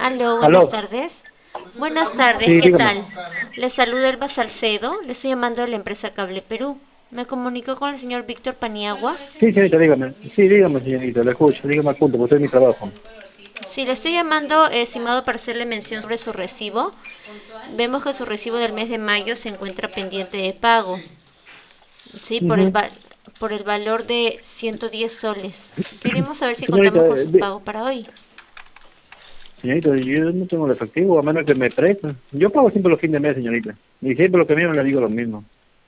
Aló, buenas Aló, tardes. Buenas tardes, sí, ¿qué dígame. tal? Le saluda Elba Salcedo, le estoy llamando de la empresa Cable Perú. Me comunico con el señor Víctor Paniagua. Sí, señorita, dígame. Sí, dígame, señorita, le escucho. Dígame al punto, porque es mi trabajo. Sí, le estoy llamando, estimado, para hacerle mención sobre su recibo. Vemos que su recibo del mes de mayo se encuentra pendiente de pago, sí, Ujú. por el valor de 110 soles. Queremos saber si Señorita, contamos con su pago para hoy. señorita, yo no tengo el efectivo, a menos que me presten. Yo pago siempre los fines de mes, señorita. Y siempre lo que mismo le digo lo mismo.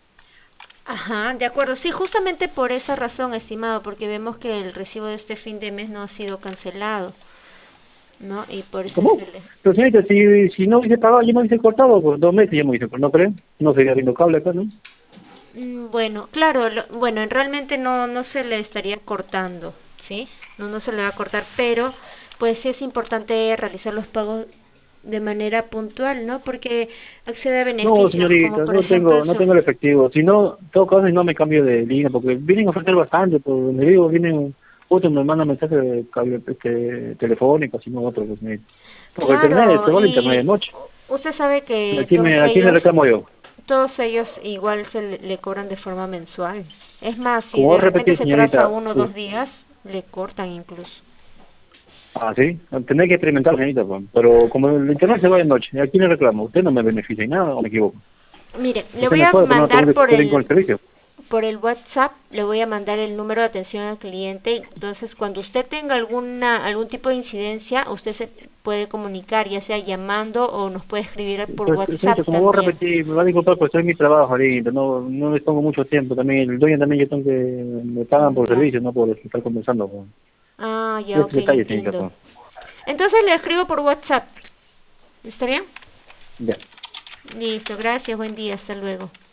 Ajá, de acuerdo. Sí, justamente por esa razón, estimado, porque vemos que el recibo de este fin de mes no ha sido cancelado, ¿no? Y por eso ¿Cómo? se le... Pero señorita, si no hubiese pagado, yo me hubiese cortado por 2 meses, ya me hubiese cortado, ¿no creen? No sería viendo cable acá, ¿no? Bueno, claro, bueno, realmente no se le estaría cortando, ¿sí? No se le va a cortar, pero pues sí es importante realizar los pagos de manera puntual, ¿no? Porque accede a No, beneficios, como señorita, por ejemplo el no tengo el efectivo. Si no, en todo caso, no me cambio de línea, porque vienen a ofrecer bastante, por donde digo, vienen, otros me mandan mensajes de cable, telefónico, si no otros, pues, porque el internet Claro, se va al internet de y noche. usted sabe ¿Y que todos a quién le ellos, reclamo yo? todos ellos igual le cobran de forma mensual. Es más, si Como vos de repente repetís, se trasa señorita, 1 o 2 días, le cortan incluso. sí, tenés que experimentar, señorita, pues. Pero como el internet se va de noche, ¿a quién le reclamo? Usted no me beneficia en nada, o me equivoco. Mire, le Usted voy me a puede poner otro mandar que esté bien con el servicio. por el WhatsApp, le voy a mandar el número de atención al cliente. Entonces, cuando usted tenga algún tipo de incidencia, usted se puede comunicar, ya sea llamando o nos puede escribir por Pues, señorita, WhatsApp como vos también. repetís, me va a disculpar, pues estoy en mi trabajo ahorita, no les pongo mucho tiempo también. El dueño también, yo tengo que, me pagan por Ya. servicio, no por estar conversando. Pues. Ah, ya, Ese ok, detalle, señorita, entiendo. pues. Entonces le escribo por WhatsApp. ¿Está bien? Ya. Listo, gracias, buen día, hasta luego.